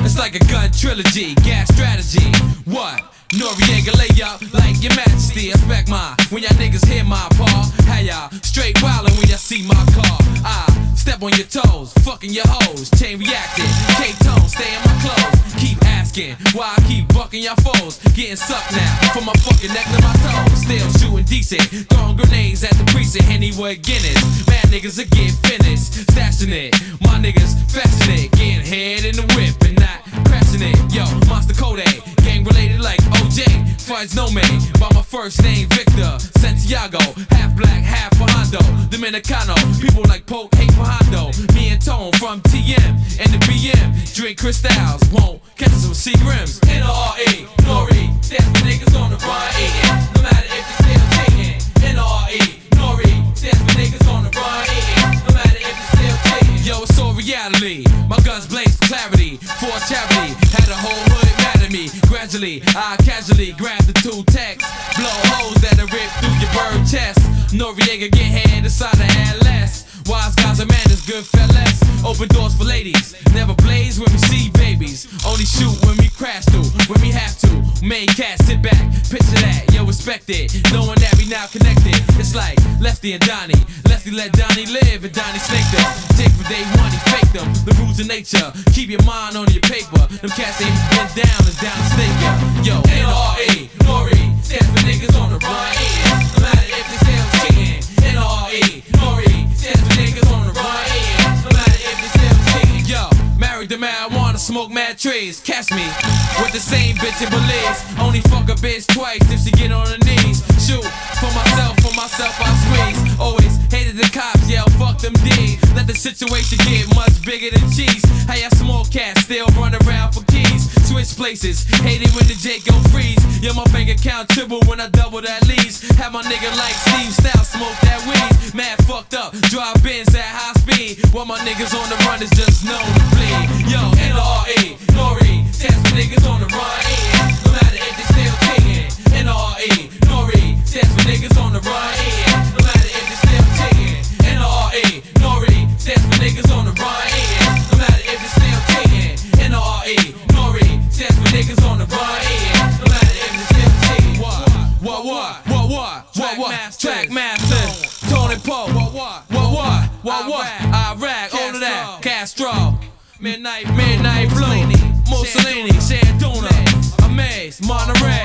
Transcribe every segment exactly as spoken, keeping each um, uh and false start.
It's like a gun trilogy, gas strategy. What? Noriega lay up like your majesty. I respect mine when y'all niggas hear my paw. How y'all straight wildin' when y'all see my car. I step on your toes, fucking your hoes. Chain reacting, K-tone, stay in my clothes. Keep asking why I keep bucking y'all foes. Getting sucked now from my fucking neck to my toes. Still shooting decent, throwing grenades at the precinct. Hennywood Guinness, mad niggas are getting finished. Stashing it, my niggas fashion it. Getting head in the whip and not crashing it. Yo, Monster Kodak, gang related like O J. Fudge no man, by my first name Victor Santiago. Half black, half Hondo, Dominicano. People like Poke, hate Hondo. Me and Tone from T M and the B M. Drink crystals, won't catch us with Seagrams. N R E, Nori, that's the niggas on the run eating. No matter if they still cheating. N R E, Nori, that's the niggas on the run eating. No matter if they still cheating. Yo, it's all reality. My guns blaze for clarity, for charity. Had a whole hood mad at me. Gradually, I casually grab the two texts. Blow holes that'll rip through your bird chest. Noriega get head inside the ad less. Wise guys are man, is good fellas. Open doors for ladies. Never blaze when we see babies. Only shoot when we crash through, when we have to. Main cat, sit back, picture that, yo, respect it. Knowing that we now connected. It's like Lefty and Donnie. Lefty let Donnie live and Donnie snake them. Take from day one, he faked them. The rules of nature. Keep your mind on your paper. Them cats ain't been down, is down to snake ya. Yo, N R E, Nori, stands for niggas on the run. No matter if they still cheating. N R E, Nori, stands for niggas on the run. No matter if they still cheating. Yo, married to marijuana, smoke mad trees. Catch me with the same bitch in Belize. Only fuck a bitch twice if she get on her knees. Shoot for myself, for myself I squeeze. Always hated the cops, yell fuck them D. Let the situation get much bigger than cheese. How y'all small cats still run around for keys? Switch places, hate it when the J go freeze. Yo, my bank account triple when I double that lease. Have my nigga like Steve Style smoke that weed. Mad fucked up, drive Benz at high speed. While my niggas on the run is just known to bleed. Yo, N R E, Nori, stands for niggas on the run. No matter if they still cheating. N R E, Nori, stands for niggas on the run. No matter if they still cheating. N R E, Nori, stands for niggas on the run. No matter if they still cheating. N R E, Nori, stands for niggas on the run. No matter if they still cheating. What? What? What? What? What? What? What? Track masters, Tony Poe. What? What? What? What? What? What? Iraq, all of that. Castro, Midnight, Midnight Blue, Mussolini, Santuna, Amaze, Monterey,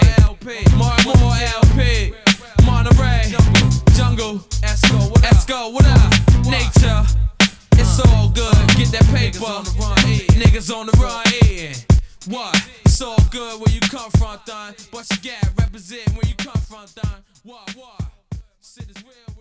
Marmore L P, Monterey, Jungle, Esco, what up? Nature, it's all good. Get that paper. Niggas on the run, yeah. What? It's all good where you come from, thon. But you got represent where you come from, thon. What? What? Shit is real.